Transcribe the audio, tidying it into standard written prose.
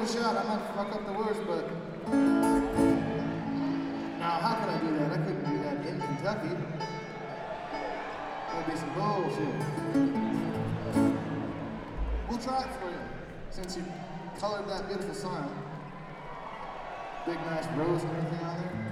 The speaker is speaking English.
a shot. I might fuck up the words, but now how can I do that? I couldn't do that in Kentucky. That'd be some bullshit. We'll try it for you, since you colored that beautiful sign. Big nice rose and everything on there.